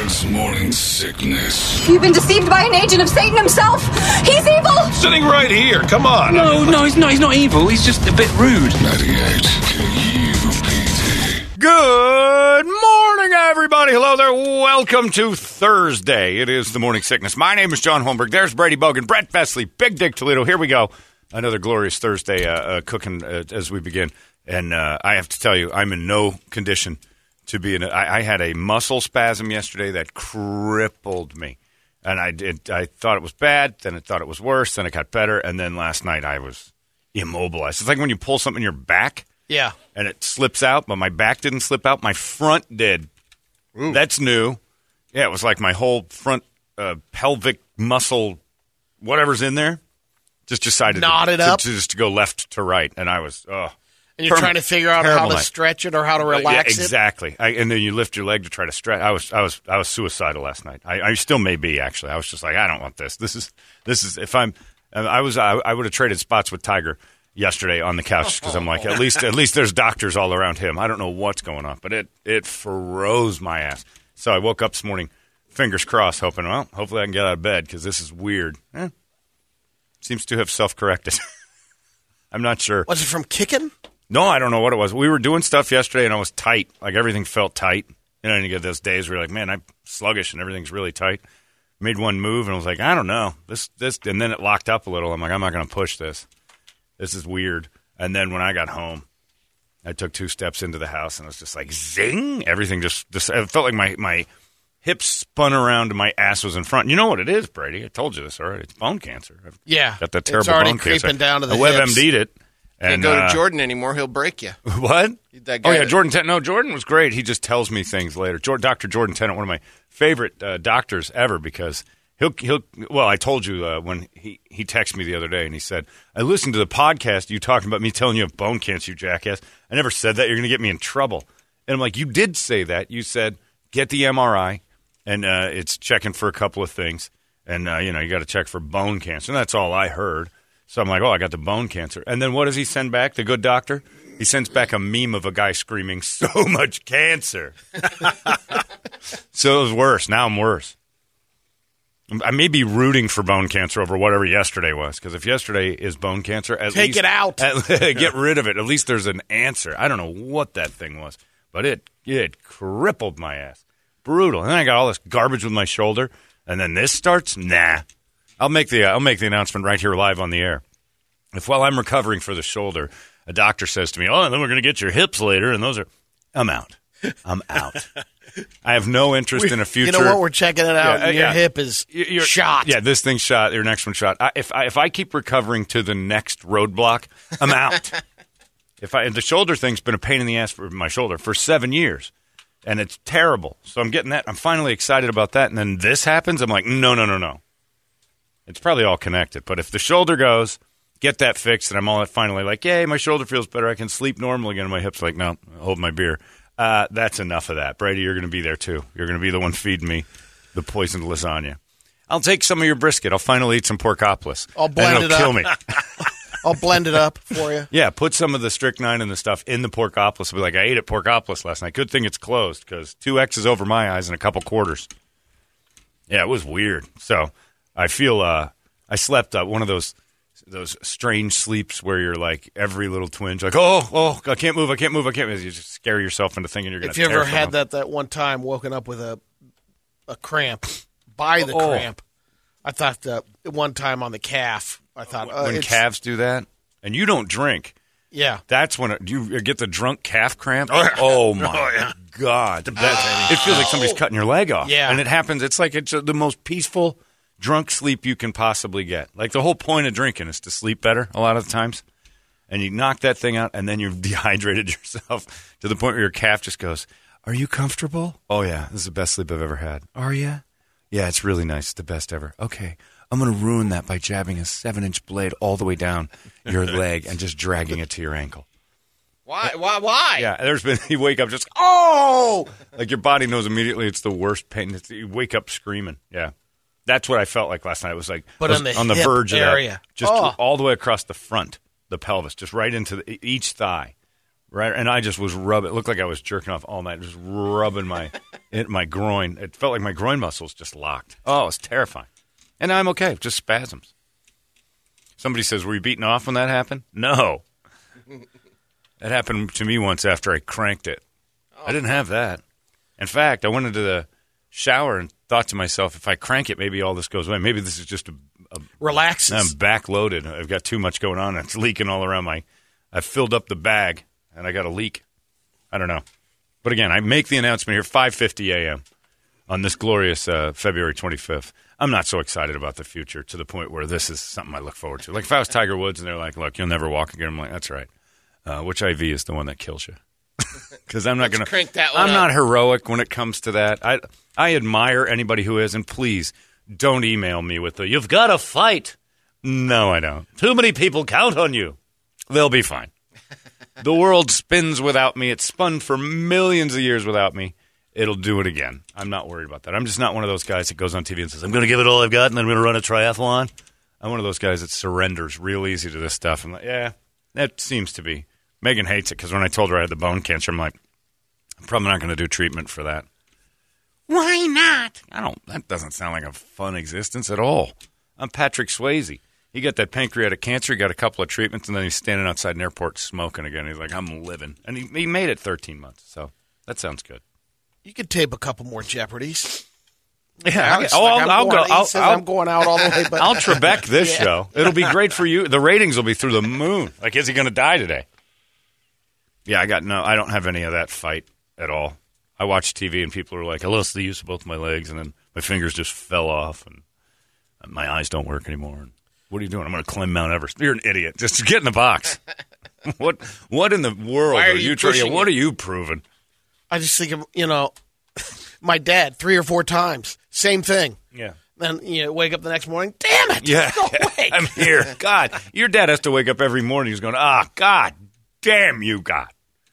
Holmberg's Morning Sickness. You've been deceived by an agent of Satan himself. He's evil. Sitting right here. Come on. No, he's not evil. He's just a bit rude. 98 KUPD. Good morning, everybody. Hello there. Welcome to Thursday. It is the Morning Sickness. My name is John Holmberg. There's Brady Bogan, Brett Vesley, Big Dick Toledo. Here we go. Another glorious Thursday cooking as we begin. And I have to tell you, I'm in no condition to be in I had a muscle spasm yesterday that crippled me. And I thought it was bad, then I thought it was worse, then it got better, and then last night I was immobilized. It's like when you pull something in your back. Yeah. And it slips out, but my back didn't slip out. My front did. Ooh. That's new. Yeah, it was like my whole front pelvic muscle, whatever's in there, just decided to go left to right. And I was, and you're trying to figure out how to stretch it or how to relax it? Exactly. And then you lift your leg to try to stretch. I was suicidal last night. I still may be, actually. I was just like, I don't want this. This is if I would have traded spots with Tiger yesterday on the couch because I'm like, at least there's doctors all around him. I don't know what's going on, but it froze my ass. So I woke up this morning, fingers crossed, hoping, well, hopefully I can get out of bed because this is weird. Seems to have self-corrected. I'm not sure. Was it from kicking? No, I don't know what it was. We were doing stuff yesterday, and I was tight. Like, everything felt tight. And you get those days where you're like, man, I'm sluggish, and everything's really tight. Made one move, and I was like, I don't know. This, and then it locked up a little. I'm like, I'm not going to push this. This is weird. And then when I got home, I took 2 steps into the house, and it was just like, zing! Everything just it felt like my hips spun around, and my ass was in front. You know what it is, Brady? I told you this already. It's bone cancer. I've got that terrible bone cancer. It's already creeping down to the hips. I WebMD'd it. Can't go to Jordan anymore. He'll break you. What? That guy Jordan Tennant. No, Jordan was great. He just tells me things later. Dr. Jordan Tennant, one of my favorite doctors ever, because he'll. Well, I told you when he texted me the other day, and he said, I listened to the podcast, you talking about me telling you have bone cancer, you jackass. I never said that. You're going to get me in trouble. And I'm like, you did say that. You said, get the MRI, and it's checking for a couple of things. And, you got to check for bone cancer. And that's all I heard. So I'm like, I got the bone cancer. And then what does he send back, the good doctor? He sends back a meme of a guy screaming, so much cancer. So it was worse. Now I'm worse. I may be rooting for bone cancer over whatever yesterday was, because if yesterday is bone cancer, take it out. Get rid of it. At least there's an answer. I don't know what that thing was, but it crippled my ass. Brutal. And then I got all this garbage with my shoulder, and then this starts? Nah. I'll make the announcement right here live on the air. If while I'm recovering for the shoulder, a doctor says to me, then we're going to get your hips later, and I'm out. I'm out. I have no interest in a future. You know what? We're checking it out. Your hip is shot. Yeah, this thing's shot. Your next one's shot. If I keep recovering to the next roadblock, I'm out. If the shoulder thing's been a pain in the ass for my shoulder for 7 years, and it's terrible. So I'm getting that. I'm finally excited about that, and then this happens. I'm like, no. It's probably all connected. But if the shoulder goes, get that fixed, and I'm all finally like, yay, my shoulder feels better. I can sleep normal again. And my hips like, no, hold my beer. That's enough of that. Brady, you're going to be there, too. You're going to be the one feeding me the poisoned lasagna. I'll take some of your brisket. I'll finally eat some porkopolis. I'll blend it up. Kill me. I'll blend it up for you. Yeah, put some of the strychnine and the stuff in the porkopolis. I'll be like, I ate at porkopolis last night. Good thing it's closed, because 2 X's over my eyes and a couple quarters. Yeah, it was weird. So I feel I slept one of those strange sleeps where you're like every little twinge, like, I can't move. You just scare yourself into thinking you're going to tear. If you ever had that one time, woken up with a cramp, cramp, I thought one time on the calf, I thought. When calves do that, and you don't drink. Yeah. That's when you get the drunk calf cramp. Oh, my God. It feels like somebody's cutting your leg off. Yeah. And it happens. It's like it's the most peaceful drunk sleep you can possibly get. Like, the whole point of drinking is to sleep better a lot of the times. And you knock that thing out, and then you've dehydrated yourself to the point where your calf just goes, are you comfortable? Oh, yeah. This is the best sleep I've ever had. Are you? Yeah, it's really nice. It's the best ever. Okay. I'm going to ruin that by jabbing a 7-inch blade all the way down your leg and just dragging it to your ankle. Why? Yeah, you wake up just, like your body knows immediately it's the worst pain. You wake up screaming. Yeah. That's what I felt like last night. It was like on the verge area. Of that, just all the way across the front, the pelvis, just right into each thigh. right, and I just was rubbing. It looked like I was jerking off all night, just rubbing my groin. It felt like my groin muscles just locked. Oh, it was terrifying. And I'm okay, just spasms. Somebody says, "Were you beaten off when that happened?" No, that happened to me once after I cranked it. I didn't have that. In fact, I went into the shower and thought to myself, if I crank it, maybe all this goes away. Maybe this is just a relaxes. I'm backloaded. I've got too much going on. It's leaking all around I filled up the bag, and I got a leak. I don't know. But again, I make the announcement here, 5:50 a.m. on this glorious February 25th. I'm not so excited about the future to the point where this is something I look forward to. Like if I was Tiger Woods and they're like, look, you'll never walk again. I'm like, that's right. Which IV is the one that kills you? Because I'm not going to crank that one I'm up. not heroic when it comes to that. I admire anybody who is, and please don't email me with the, you've got to fight. No, I don't. Too many people count on you. They'll be fine. The world spins without me. It spun for millions of years without me. It'll do it again. I'm not worried about that. I'm just not one of those guys that goes on TV and says, I'm going to give it all I've got and then I'm going to run a triathlon. I'm one of those guys that surrenders real easy to this stuff. I'm like, yeah, that seems to be. Megan hates it because when I told her I had the bone cancer, I'm like, I'm probably not going to do treatment for that. Why not? That doesn't sound like a fun existence at all. I'm Patrick Swayze. He got that pancreatic cancer. He got a couple of treatments, and then he's standing outside an airport smoking again. He's like, I'm living. And he made it 13 months, so that sounds good. You could tape a couple more Jeopardies. Yeah, I'm going out all the way. But I'll Trebek this show. It'll be great for you. The ratings will be through the moon. Like, is he going to die today? Yeah, I don't have any of that fight at all. I watch TV, and people are like, I lost the use of both my legs, and then my fingers just fell off, and my eyes don't work anymore. And what are you doing? I'm going to climb Mount Everest. You're an idiot. Just get in the box. What in the world Why are are you you trying? pushing What it? are you proving? I just think of, my dad 3 or 4 times, same thing. Yeah. Then wake up the next morning. Damn it! Yeah. Go away. I'm here. God, your dad has to wake up every morning. He's going, God damn you, God.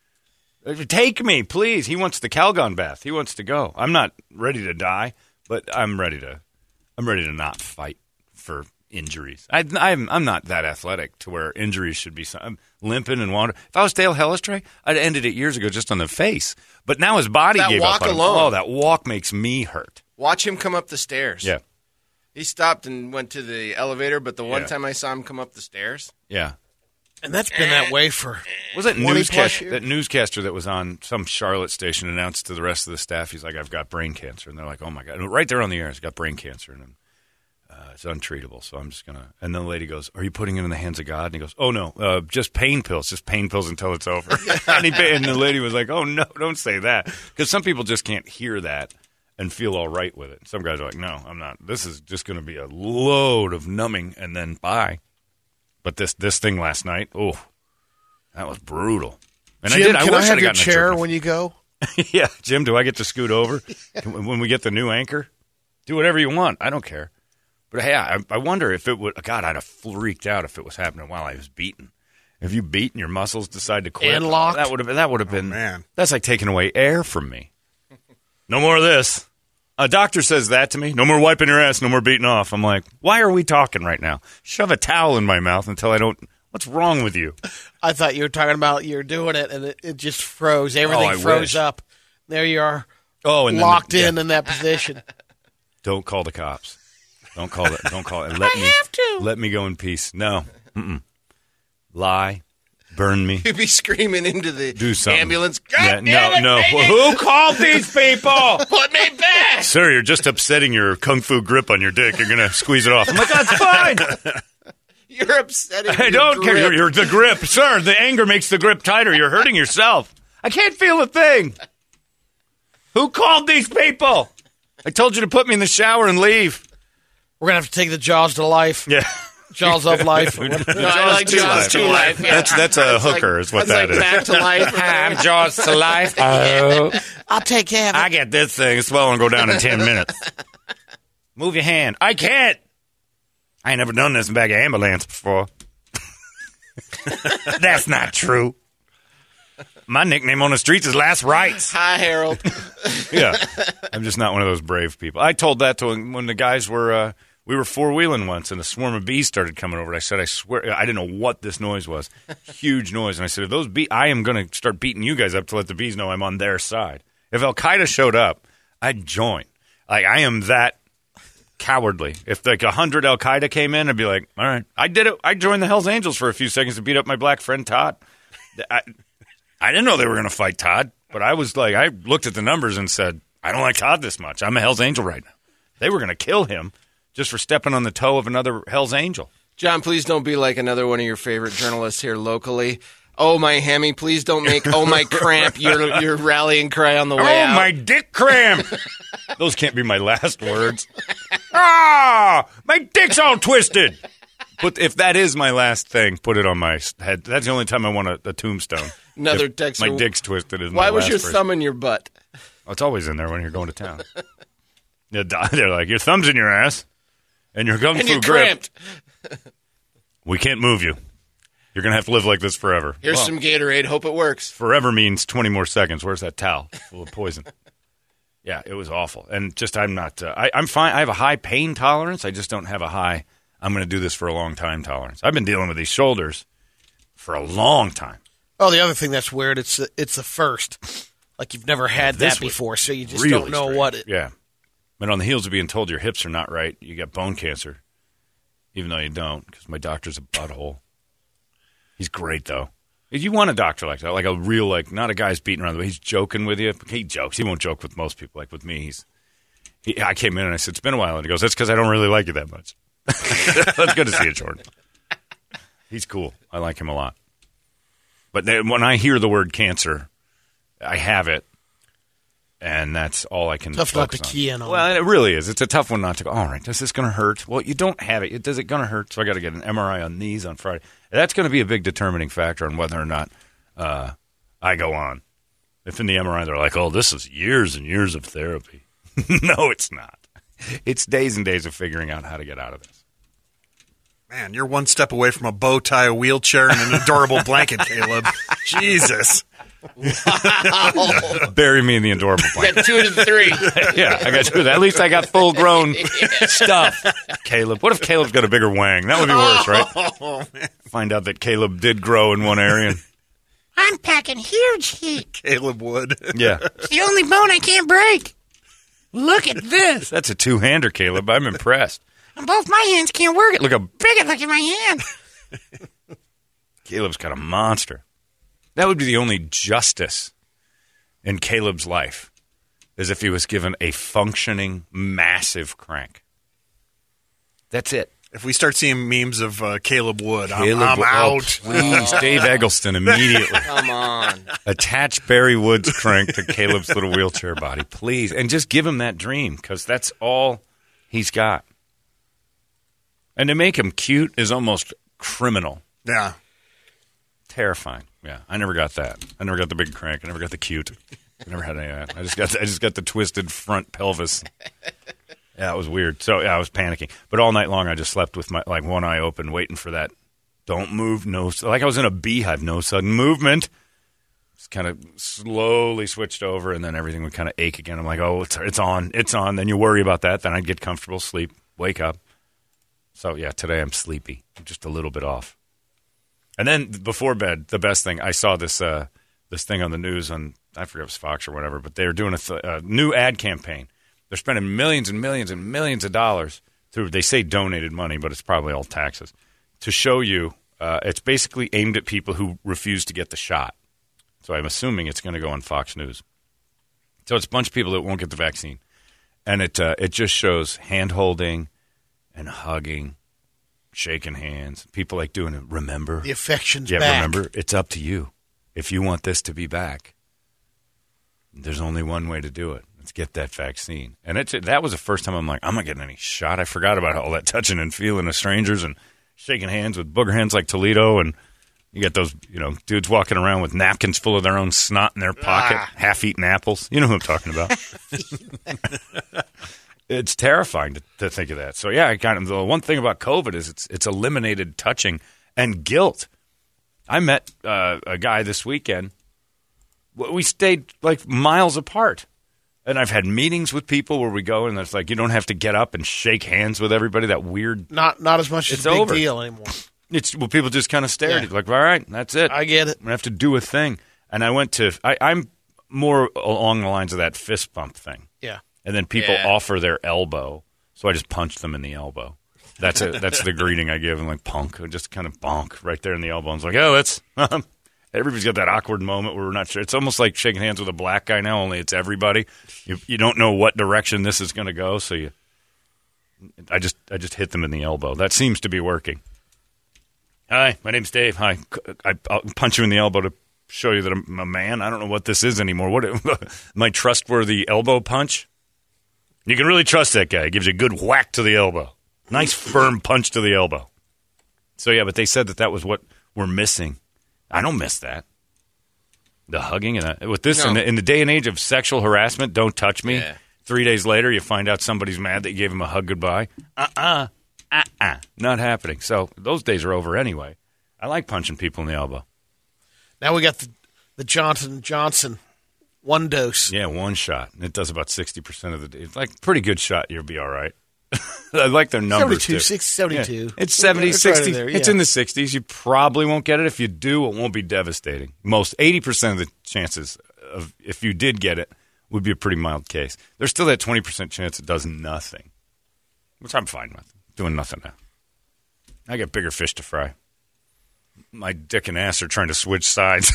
Take me, please. He wants the Calgon bath. He wants to go. I'm not ready to die, but I'm ready to not fight for injuries. I'm not that athletic to where injuries should be. I'm limping and wandering. If I was Dale Hellestrey, I'd ended it years ago just on the face. But now his body That gave walk up on him. alone. Oh, that walk makes me hurt. Watch him come up the stairs. Yeah. He stopped and went to the elevator, but the one Yeah. time I saw him come up the stairs, Yeah. And that's been that way for Was that 20 plus years. that newscaster that was on some Charlotte station announced to the rest of the staff, he's like, I've got brain cancer. And they're like, oh, my God. And right there on the air, he's got brain cancer. And it's untreatable, so I'm just going to. And then the lady goes, are you putting it in the hands of God? And he goes, oh, no, just pain pills until it's over. And the lady was like, oh, no, don't say that. Because some people just can't hear that and feel all right with it. Some guys are like, no, I'm not. This is just going to be a load of numbing and then bye. But this thing last night, oh, that was brutal. And Jim, I can wish I have I'd your gotten a chair jerk. when you go? Yeah, Jim, do I get to scoot over when we get the new anchor? Do whatever you want. I don't care. But hey, I wonder if it would. God, I'd have freaked out if it was happening while I was beaten. If you beat and your muscles decide to quit, And locked? that would have been. man. That's like taking away air from me. No more of this. A doctor says that to me. No more wiping your ass. No more beating off. I'm like, why are we talking right now? Shove a towel in my mouth until I don't. What's wrong with you? I thought you were talking about you're doing it, and it just froze. Everything I froze wish. up. There you are, Oh, and then locked yeah. in that position. Don't call the cops. Don't call it. Don't call it. Let me go in peace. No. Mm-mm. Lie. Burn me. he'd be screaming into the Do something. ambulance. Yeah, God damn it, no. Megan! Who called these people? Put me back! Sir, you're just upsetting your kung fu grip on your dick. You're going to squeeze it off. I'm like, that's fine. You're upsetting I your don't care. grip. You're the grip. Sir, the anger makes the grip tighter. You're hurting yourself. I can't feel a thing. Who called these people? I told you to put me in the shower and leave. We're gonna have to take the Jaws to life. Yeah. Jaws of life. No, I like Jaws to life. Yeah. That's a hooker is what that's that is. Back to life. I'm Jaws to life. Oh. I'll take care of it. I get this thing. Swell and go down in 10 minutes. Move your hand. I can't. I ain't never done this in back of ambulance before. That's not true. My nickname on the streets is Last Rites. Hi, Harold. Yeah. I'm just not one of those brave people. I told that to him when the guys were We were four-wheeling once, and a swarm of bees started coming over. I said, I swear, I didn't know what this noise was. Huge noise. And I said, if those bees, I am going to start beating you guys up to let the bees know I'm on their side. If Al-Qaeda showed up, I'd join. Like, I am that cowardly. If, 100 Al-Qaeda came in, I'd be like, all right. I did it. I joined the Hells Angels for a few seconds to beat up my black friend Todd. I didn't know they were going to fight Todd, but I was like, I looked at the numbers and said, I don't like Todd this much. I'm a Hells Angel right now. They were going to kill him just for stepping on the toe of another Hells Angel. John, please don't be like another one of your favorite journalists here locally. Oh, my Hemi, please don't make oh, my cramp your rallying cry on the way out. Oh, my dick cramp. Those can't be my last words. Ah, my dick's all twisted. But if that is my last thing, put it on my head. That's the only time I want a tombstone. Another text. My dick's twisted is my Why last was your phrase. thumb in your butt? Oh, it's always in there when you're going to town. They're like, your thumb's in your ass, and your kung fu grip. We can't move you. You're going to have to live like this forever. Here's some Gatorade. Hope it works. Forever means 20 more seconds. Where's that towel full of poison? Yeah, it was awful. And just I'm not I'm fine. I have a high pain tolerance. I just don't have a high I'm going to do this for a long time tolerance. I've been dealing with these shoulders for a long time. Oh, the other thing that's weird, it's the first. Like you've never had that before, so you just really don't know strange. what it... Yeah. But on the heels of being told your hips are not right, you got bone cancer, even though you don't, because my doctor's a butthole. He's great, though. You want a doctor like that, like a real, like, not a guy's beating around the way. He's joking with you. He jokes. He won't joke with most people. Like with me, I came in and I said, it's been a while. And he goes, that's because I don't really like you that much. That's good to see you, Jordan. He's cool. I like him a lot. But then when I hear the word cancer, I have it. And that's all I can Tough not to focus on. key in on. Well, it really is. It's a tough one not to go, all right, is this going to hurt? Well, you don't have it. Is it going to hurt? So I got to get an MRI on these on Friday. That's going to be a big determining factor on whether or not I go on. If in the MRI they're like, oh, this is years and years of therapy. No, it's not. It's days and days of figuring out how to get out of this. Man, you're one step away from a bow tie, a wheelchair, and an adorable blanket, Caleb. Jesus. Wow. Bury me in the adorable You blanket. got 2 to 3. Yeah, I got 2 of that. At least I got full-grown stuff. Caleb. What if Caleb's got a bigger wang? That would be worse, right? Oh, man. Find out that Caleb did grow in one area. I'm packing huge heat. Caleb Wood. Yeah. It's the only bone I can't break. Look at this. That's a two-hander, Caleb. I'm impressed. And both my hands can't work it. Look how Big it, look at my hand. Caleb's got a monster. That would be the only justice in Caleb's life, is if he was given a functioning, massive crank. That's it. If we start seeing memes of Caleb Wood, Caleb, I'm out. Please, Dave Eggleston, immediately. Come on. Attach Barry Wood's crank to Caleb's little wheelchair body, please. And just give him that dream, because that's all he's got. And to make him cute is almost criminal. Yeah. Terrifying. Yeah, I never got that. I never got the big crank. I never got the cute. I never had any of that. I just got the twisted front pelvis. Yeah, it was weird. So yeah, I was panicking. But all night long, I just slept with my one eye open, waiting for that. Don't move. No, like I was in a beehive. No sudden movement. Just kind of slowly switched over, and then everything would kind of ache again. I'm like, oh, it's on. It's on. Then you worry about that. Then I'd get comfortable, sleep, wake up. So yeah, today I'm sleepy. I'm just a little bit off. And then before bed, the best thing, I saw this thing on the news on, I forget if it was Fox or whatever, but they're doing a new ad campaign. They're spending millions and millions and millions of dollars through, they say donated money, but it's probably all taxes, to show you, it's basically aimed at people who refuse to get the shot. So I'm assuming it's going to go on Fox News. So it's a bunch of people that won't get the vaccine. And it just shows hand-holding and hugging, shaking hands. People like doing it. Remember? The affection's yeah, back. remember? It's up to you. If you want this to be back, there's only one way to do it. Let's get that vaccine. And that was the first time I'm like, I'm not getting any shot. I forgot about all that touching and feeling of strangers and shaking hands with booger hands like Toledo. And you get those, dudes walking around with napkins full of their own snot in their pocket, half-eaten apples. You know who I'm talking about. It's terrifying to think of that. So, yeah, the one thing about COVID is it's eliminated touching and guilt. I met a guy this weekend. We stayed like miles apart. And I've had meetings with people where we go and it's like you don't have to get up and shake hands with everybody. That weird. Not as much as It's a big over. deal anymore. People just kind of stare at you like, all right, that's it. I get it. I'm gonna have to do a thing. And I went to. I'm more along the lines of that fist bump thing. Yeah. And then people offer their elbow, so I just punch them in the elbow. That's it. That's the greeting I give them, like punk, just kind of bonk right there in the elbow. And it's like, oh, that's. Everybody's got that awkward moment where we're not sure. It's almost like shaking hands with a black guy now, only it's everybody. You don't know what direction this is going to go, so I just hit them in the elbow. That seems to be working. Hi, my name's Dave. Hi, I'll punch you in the elbow to show you that I'm a man. I don't know what this is anymore. What my trustworthy elbow punch? You can really trust that guy. He gives you a good whack to the elbow. Nice firm punch to the elbow. So, yeah, but they said that was what we're missing. I don't miss that. The hugging. And with this, in the day and age of sexual harassment, don't touch me. Yeah. 3 days later, you find out somebody's mad that you gave him a hug goodbye. Not happening. So those days are over anyway. I like punching people in the elbow. Now we got the Johnson & Johnson one dose. Yeah, one shot. It does about 60% of the day. It's like pretty good shot. You'll be all right. I like their numbers 72, 72. Yeah. It's 70, 60. Right It's in the 60s. You probably won't get it. If you do, it won't be devastating. 80% of the chances of if you did get it would be a pretty mild case. There's still that 20% chance it does nothing, which I'm fine with. Doing nothing now. I got bigger fish to fry. My dick and ass are trying to switch sides.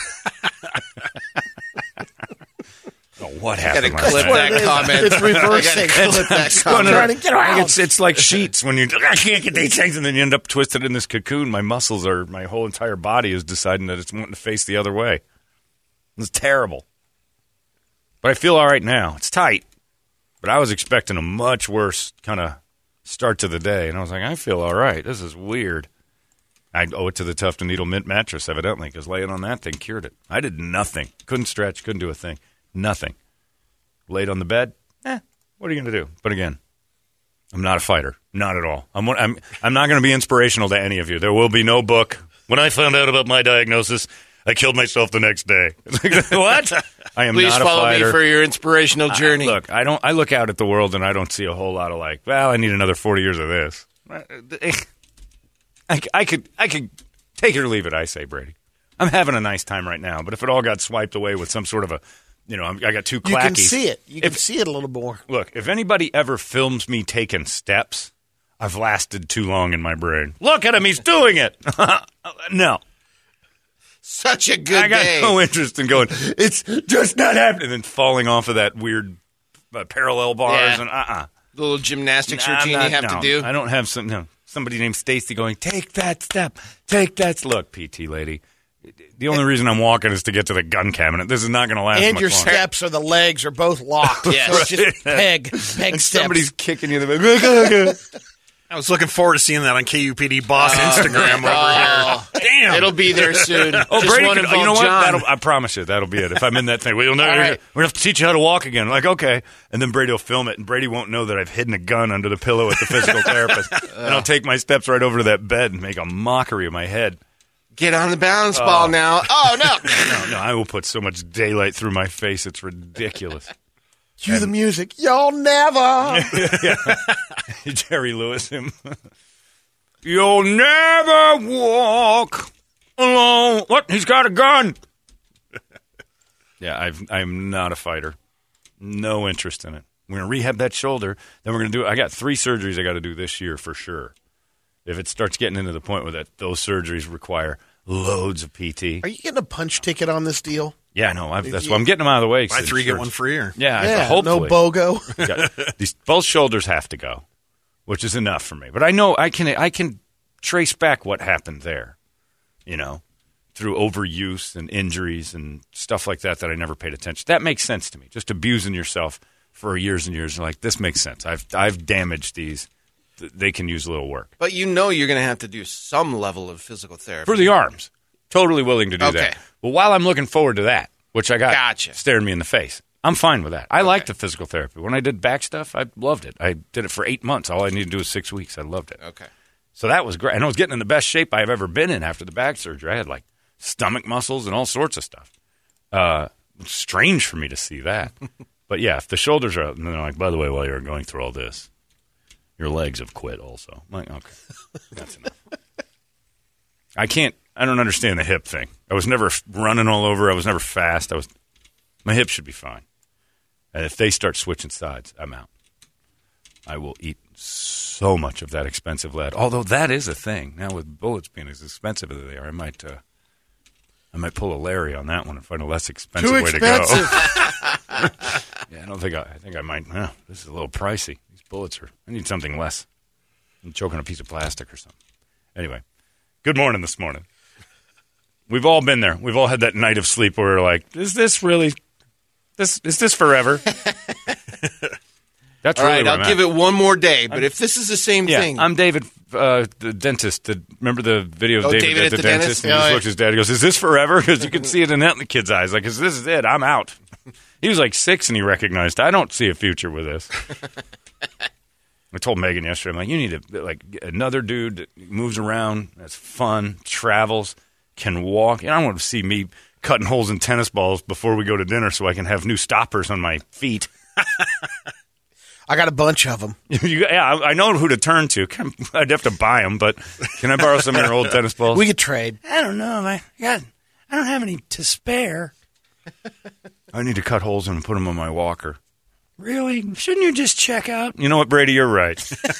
Oh, what happened? Gotta clip that comment. It's reversing. Clip that comment. Trying to get around. It's like sheets when I can't get these things, and then you end up twisted in this cocoon. My whole entire body is deciding that it's wanting to face the other way. It's terrible. But I feel all right now. It's tight, but I was expecting a much worse kind of start to the day, and I was like, I feel all right. This is weird. I owe it to the Tuft & Needle mint mattress, evidently, because laying on that thing cured it. I did nothing. Couldn't stretch, couldn't do a thing. Nothing. Laid on the bed, what are you going to do? But again, I'm not a fighter. Not at all. I'm not going to be inspirational to any of you. There will be no book. When I found out about my diagnosis, I killed myself the next day. What? I am Please not a follow fighter. me for your inspirational journey. Look, I look out at the world and I don't see a whole lot of like, well, I need another 40 years of this. I could take it or leave it, I say, Brady. I'm having a nice time right now, but if it all got swiped away with some sort of I got two clackies. You can see it. You can see it a little more. Look, if anybody ever films me taking steps, I've lasted too long in my brain. Look at him, he's doing it. No. Such a good I got day. no interest in going, it's just not happening, and then falling off of that weird parallel bars and The little gymnastics routine you have to do. I don't have somebody named Stacy going, take that step, take that. Look, PT lady, the only reason I'm walking is to get to the gun cabinet. This is not going to last And much your longer. steps or the legs are both locked. Yes. So it's just peg And steps. somebody's kicking you in the I was looking forward to seeing that on KUPD Boss Instagram over here. Damn. It'll be there soon. Oh, Just Brady, one you know involve what? John. I promise you, that'll be it. If I'm in that thing, we're going right. to have to teach you how to walk again. Like, okay. And then Brady will film it, and Brady won't know that I've hidden a gun under the pillow at the physical therapist. And I'll take my steps right over to that bed and make a mockery of my head. Get on the balance ball now. Oh, no. No, I will put so much daylight through my face. It's ridiculous. Cue the music. You'll never. Jerry Lewis, him. You'll never walk alone. What? He's got a gun. Yeah, I'm not a fighter. No interest in it. We're going to rehab that shoulder. Then we're going to do. I got 3 surgeries I got to do this year for sure. If it starts getting into the point where those surgeries require loads of PT. Are you getting a punch ticket on this deal? Yeah, no, that's why I'm getting them out of the way. Buy 3, get 1 free. Or Yeah, hopefully. No BOGO. Both shoulders have to go, which is enough for me. But I know I can trace back what happened there, through overuse and injuries and stuff like that I never paid attention. That makes sense to me. Just abusing yourself for years and years. Like, this makes sense. I've damaged these. They can use a little work. But you're going to have to do some level of physical therapy. For the arms. Totally willing to do that. Well, while I'm looking forward to that, which I got staring me in the face, I'm fine with that. I like the physical therapy. When I did back stuff, I loved it. I did it for 8 months. All I needed to do was 6 weeks. I loved it. Okay. So that was great. And I was getting in the best shape I've ever been in after the back surgery. I had like stomach muscles and all sorts of stuff. It's strange for me to see that. But yeah, if the shoulders are out, and they're like, by the way, while you're going through all this, your legs have quit also. I'm like, okay, that's enough. I don't understand the hip thing. I was never running all over. I was never fast. My hips should be fine. And if they start switching sides, I'm out. I will eat so much of that expensive lead. Although that is a thing. Now with bullets being as expensive as they are, I might pull a Larry on that one and find a less expensive way to go. Yeah, I think I might. This is a little pricey. These bullets I need something less. I'm choking a piece of plastic or something. Anyway, good morning this morning. We've all been there. We've all had that night of sleep where we're like, is this really, is this forever? That's all really right, I'll give it one more day, but if this is the same thing. I'm David, the dentist. Remember the video of David at the dentist? And he just looked at his dad and goes, is this forever? Because you can see it in the kid's eyes. Like, this is it. I'm out. He was like 6 and he recognized, I don't see a future with this. I told Megan yesterday, I'm like, you need another dude that moves around, that's fun, travels, can walk. And I want to see me cutting holes in tennis balls before we go to dinner so I can have new stoppers on my feet. I got a bunch of them. Yeah, I know who to turn to. I'd have to buy them, but can I borrow some of your old tennis balls? We could trade. I don't know. I don't have any to spare. I need to cut holes in and put them on my walker. Really? Shouldn't you just check out? You know what, Brady? You're right.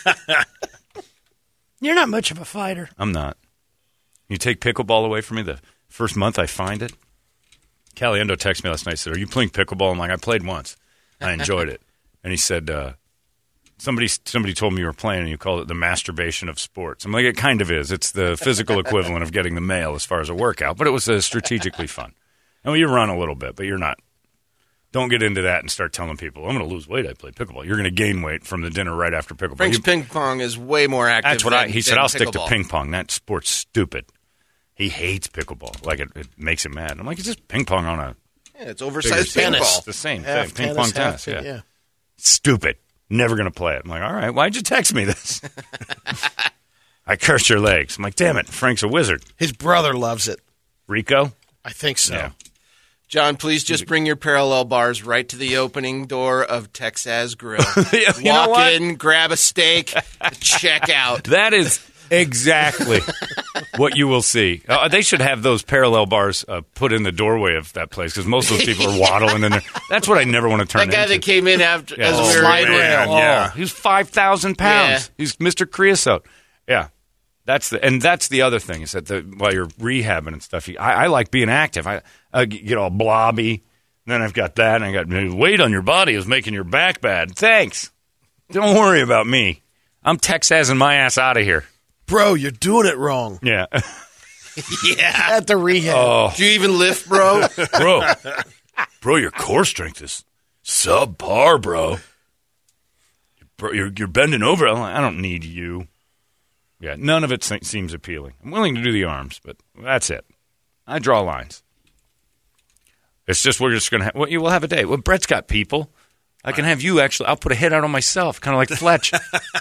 You're not much of a fighter. I'm not. You take pickleball away from me the first month I find it? Caliendo texted me last night and said, are you playing pickleball? I'm like, I played once. I enjoyed it. And he said, somebody told me you were playing and you called it the masturbation of sports. I'm like, it kind of is. It's the physical equivalent of getting the mail as far as a workout. But it was strategically fun. And you run a little bit, but you're not. Don't get into that and start telling people, I'm going to lose weight. I play pickleball. You're going to gain weight from the dinner right after pickleball. Frank's ping pong is way more active. That's what he said. I'll stick to pickleball. ping pong. That sport's stupid. He hates pickleball. Like it makes him mad. I'm like, it's just ping pong on a. Yeah, it's oversized tennis. ping pong. It's the same Half thing. Ping pong tennis. half, Yeah. Stupid. Never going to play it. I'm like, all right, why'd you text me this? I cursed your legs. I'm like, damn it, Frank's a wizard. His brother loves it. Rico? I think so. Yeah. John, please just bring your parallel bars right to the opening door of Texas Grill. You know Walk what? in, grab a steak, check out. That is exactly what you will see. They should have those parallel bars put in the doorway of that place because most of those people are waddling in there. That's what I never want to turn That guy into. that came in after Yeah. as Oh, we were slide in. rail. Yeah. He's 5,000 pounds. Yeah. He's Mr. Creosote. Yeah. That's the other thing is that while you're rehabbing and stuff, I like being active. I get all blobby. Then I've got that, and I got weight on your body is making your back bad. Thanks. Don't worry about me. I'm Texasing my ass out of here. Bro, you're doing it wrong. Yeah. Yeah. At the rehab. Oh, Do you even lift, bro? bro, your core strength is subpar, bro. You're bending over. I'm like, I don't need you. Yeah, none of it seems appealing. I'm willing to do the arms, but that's it. I draw lines. It's just we're just going to we'll have a day. Well, Brett's got people. I can have you actually. I'll put a hit out on myself, kind of like Fletch.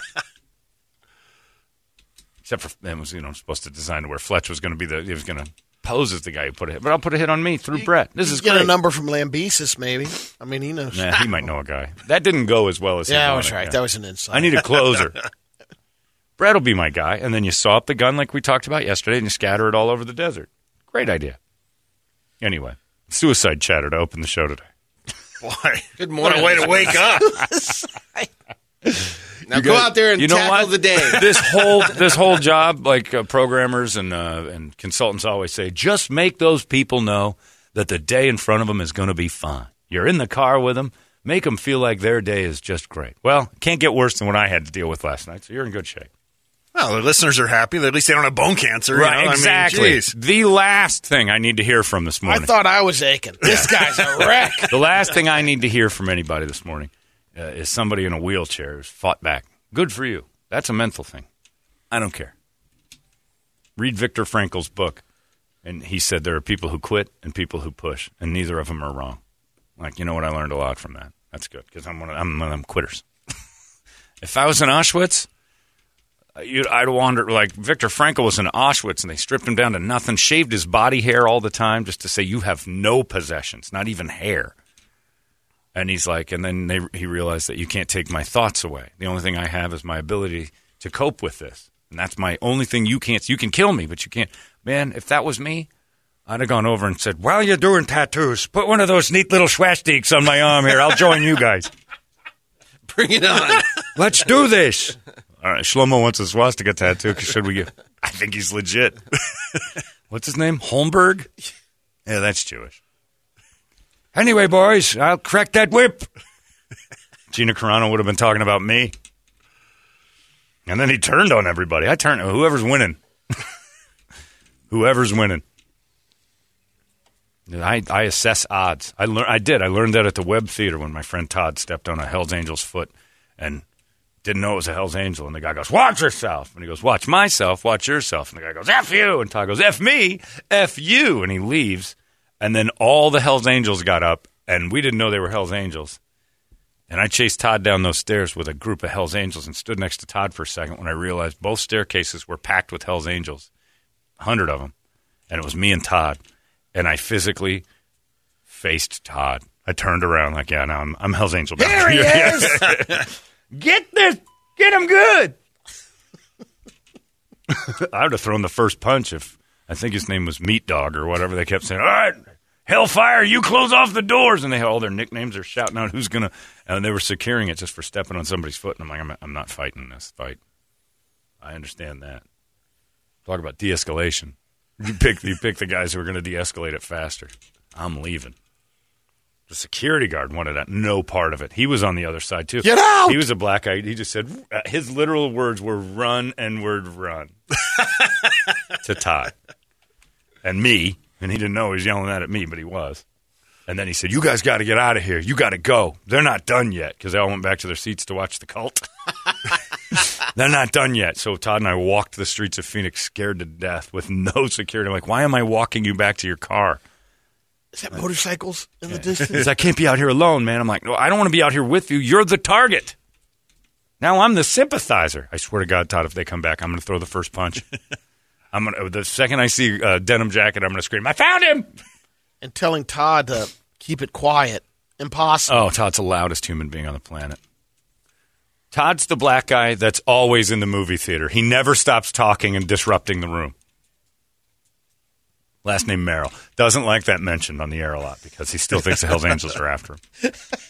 Except for it was supposed to design to where Fletch was going to be he was going to pose as the guy who put a hit. But I'll put a hit on me through Brett. This is Get great. a number from Lambesis, maybe. I mean, he knows. Nah, he might know a guy. That didn't go as well as he Yeah, wanted. that's right. Yeah. That was an insight. I need a closer. Brett will be my guy, and then you saw up the gun like we talked about yesterday, and you scatter it all over the desert. Great idea. Anyway, suicide chatter to open the show today. Boy, Good morning. what a way to wake up. Now go out there and you know tackle what? the day. This whole job, like programmers and consultants always say, just make those people know that the day in front of them is going to be fine. You're in the car with them. Make them feel like their day is just great. Well, it can't get worse than what I had to deal with last night, so you're in good shape. Well, the listeners are happy. At least they don't have bone cancer. Right, you know? exactly. I mean, geez. The last thing I need to hear from this I morning. thought I was aching. This guy's a wreck. The last thing I need to hear from anybody this morning is somebody in a wheelchair who's fought back. Good for you. That's a mental thing. I don't care. Read Viktor Frankl's book, and he said there are people who quit and people who push, and neither of them are wrong. Like, you know what? I learned a lot from that. That's good, because I'm one of them quitters. If I was in Auschwitz, I'd wander, like Viktor Frankl was in Auschwitz, and they stripped him down to nothing, shaved his body hair all the time just to say, you have no possessions, not even hair. And he's like, and then he realized that you can't take my thoughts away. The only thing I have is my ability to cope with this. And that's my only thing you can't. You can kill me, but you can't. Man, if that was me, I'd have gone over and said, while you're doing tattoos, put one of those neat little swastikas on my arm here. I'll join you guys. Bring it on. Let's do this. All right, Shlomo wants a swastika tattoo. Should we get? I think he's legit. What's his name? Holmberg? Yeah, that's Jewish. Anyway, boys, I'll crack that whip. Gina Carano would have been talking about me. And then he turned on everybody. Whoever's winning. Whoever's winning. I assess odds. I learned that at the Webb Theater when my friend Todd stepped on a Hell's Angel's foot and didn't know it was a Hell's Angel. And the guy goes, watch yourself. And he goes, watch myself, watch yourself. And the guy goes, F you. And Todd goes, F me, F you. And he leaves. And then all the Hell's Angels got up, and we didn't know they were Hell's Angels. And I chased Todd down those stairs with a group of Hell's Angels and stood next to Todd for a second when I realized both staircases were packed with Hell's Angels, 100 of them. And it was me and Todd. And I physically faced Todd. I turned around like, yeah, now I'm Hell's Angel. There he is. Get him good. I would have thrown the first punch if I think his name was Meat Dog or whatever. They kept saying, all right, Hellfire, you close off the doors. And they had all their nicknames. They're shouting out who's going to. And they were securing it just for stepping on somebody's foot. And I'm like, I'm not fighting this fight. I understand that. Talk about de-escalation. You pick the guys who are going to de-escalate it faster. I'm leaving. The security guard wanted no part of it. He was on the other side, too. Get out! He was a black guy. He just said, his literal words were run, N-word, run. To Todd. And me. And he didn't know he was yelling that at me, but he was. And then he said, you guys got to get out of here. You got to go. They're not done yet. Because they all went back to their seats to watch the cult. They're not done yet. So Todd and I walked the streets of Phoenix scared to death with no security. I'm like, why am I walking you back to your car? Is that motorcycles in the distance? I can't be out here alone, man. I'm like, no, I don't want to be out here with you. You're the target. Now I'm the sympathizer. I swear to God, Todd, if they come back, I'm going to throw the first punch. The second I see a denim jacket, I'm going to scream, I found him! And telling Todd to keep it quiet. Impossible. Oh, Todd's the loudest human being on the planet. Todd's the black guy that's always in the movie theater. He never stops talking and disrupting the room. Last name Merrill. Doesn't like that mentioned on the air a lot because he still thinks the Hells Angels are after him.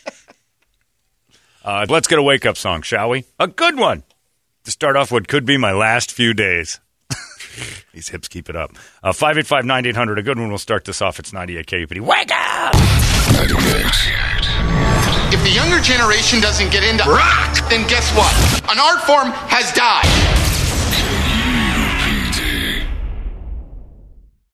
Let's get a wake-up song, shall we? A good one. To start off what could be my last few days. These hips keep it up. 585-9800. A good one will start this off. It's 98 KUPD. Wake up! 98. If the younger generation doesn't get into rock, then guess what? An art form has died.